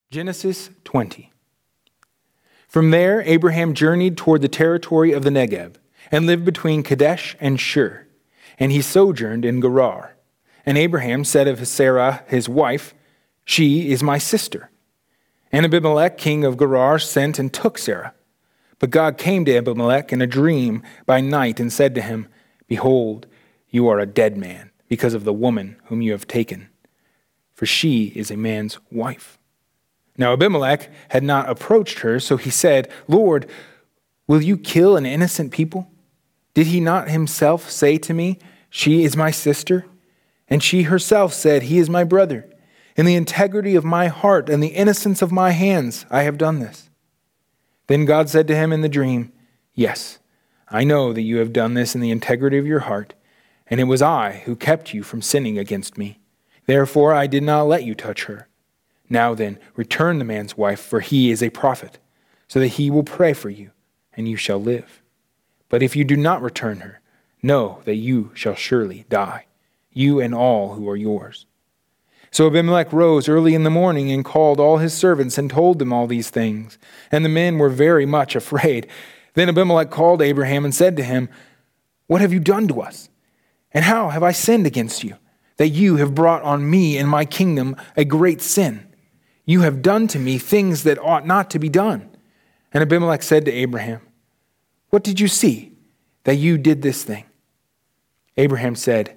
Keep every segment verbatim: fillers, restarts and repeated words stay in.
Genesis twenty. From there, Abraham journeyed toward the territory of the Negev and lived between Kadesh and Shur, and he sojourned in Gerar. And Abraham said of Sarah, his wife, "She is my sister." And Abimelech, king of Gerar, sent and took Sarah. But God came to Abimelech in a dream by night and said to him, "Behold, you are a dead man because of the woman whom you have taken, for she is a man's wife." Now Abimelech had not approached her, so he said, "Lord, will you kill an innocent people? Did he not himself say to me, 'She is my sister'? And she herself said, 'He is my brother.' In the integrity of my heart and the innocence of my hands, I have done this." Then God said to him in the dream, "Yes, I know that you have done this in the integrity of your heart, and it was I who kept you from sinning against me. Therefore I did not let you touch her. Now then, return the man's wife, for he is a prophet, so that he will pray for you, and you shall live. But if you do not return her, know that you shall surely die, you and all who are yours." So Abimelech rose early in the morning and called all his servants and told them all these things. And the men were very much afraid. Then Abimelech called Abraham and said to him, "What have you done to us? And how have I sinned against you, that you have brought on me and my kingdom a great sin? You have done to me things that ought not to be done." And Abimelech said to Abraham, "What did you see that you did this thing?" Abraham said,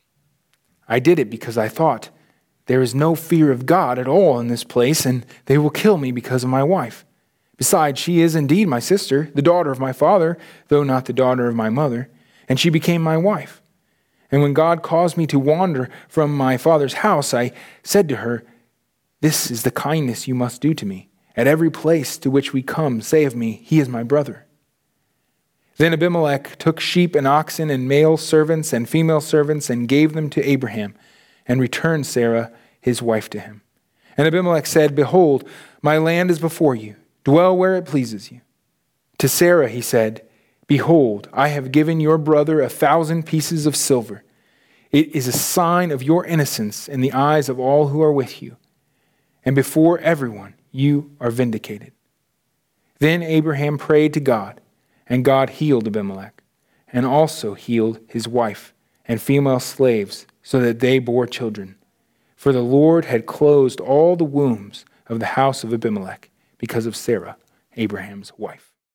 "I did it because I thought, there is no fear of God at all in this place, and they will kill me because of my wife. Besides, she is indeed my sister, the daughter of my father, though not the daughter of my mother, and she became my wife. And when God caused me to wander from my father's house, I said to her, 'This is the kindness you must do to me. At every place to which we come, say of me, he is my brother.'" Then Abimelech took sheep and oxen and male servants and female servants and gave them to Abraham, and returned Sarah, his wife, to him. And Abimelech said, "Behold, my land is before you. Dwell where it pleases you." To Sarah he said, "Behold, I have given your brother a thousand pieces of silver. It is a sign of your innocence in the eyes of all who are with you. And before everyone, you are vindicated." Then Abraham prayed to God, and God healed Abimelech, and also healed his wife and female slaves, so that they bore children. For the Lord had closed all the wombs of the house of Abimelech because of Sarah, Abraham's wife.